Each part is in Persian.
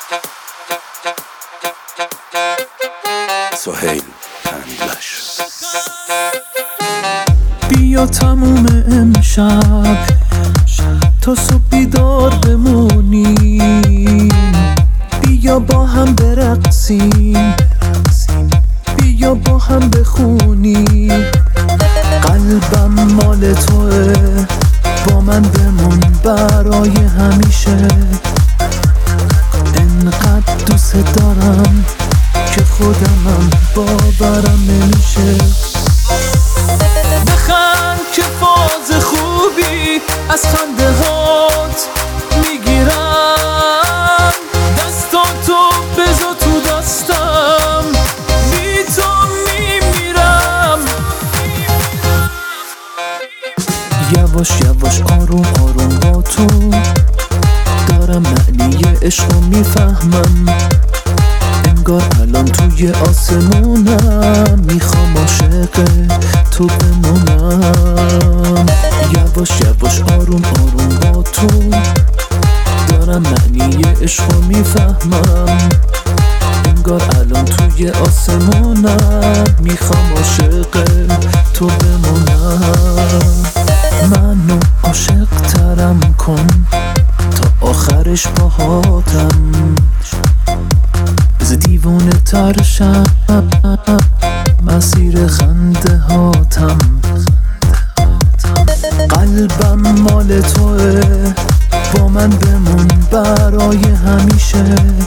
سهیل تنگلش. بیا تموم امشب تا صبح بیدار بمونیم، بیا با هم برقصیم، بیا با هم بخونیم. قلبم مال توه، با من بمون برای همیشه. انقدر دوست دارم که خودمم باورم نمیشه. بخند که فاز خوبی از خنده هات میگیرم، دستاتو بذار تو دستم، بی تو میمیرم. یواش یواش آروم آروم با تو دارم معنی عشقو میفهمم. انگار الان توی آسمونم، میخوام عاشق تو بمونم. یواش یواش آروم آروم با تو دارم معنی عشقو میفهمم. انگار الان توی آسمونم، میخوام عاشق تو بمونم. منو عاشق ترم کن تا آخرش باهاتم، بز دیوونه ترشم مسیر خنده هاتم. قلبم مال توه، با من بمون برای همیشه.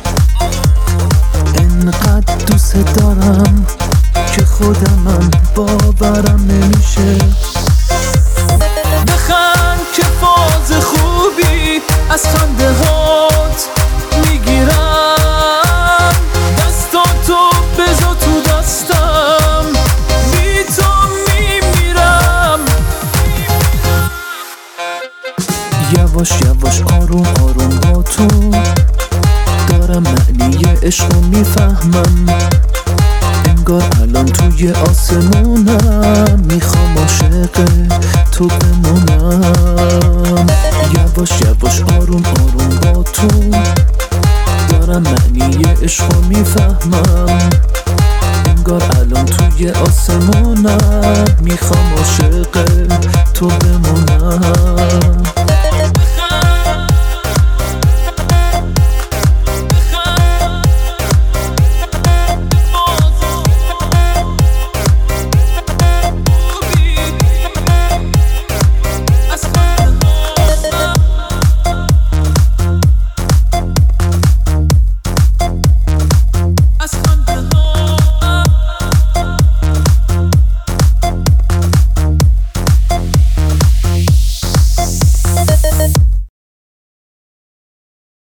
انقدر دوست دارم که خودمم باورم نمیشه. بخند که فاز خوبی از خنده هات میگیرم، دستاتو بذار تو دستم، بی تو میمیرم. یواش یواش آروم آروم با تو دارم معنی عشقو میفهمم. انگار الان توی آسمونم، میخوام عاشق تو بمونم. یواش یواش آروم آروم با تو دارم معنی عشقو میفهمم. انگار الان توی آسمونم، میخوام عاشق تو بمونم.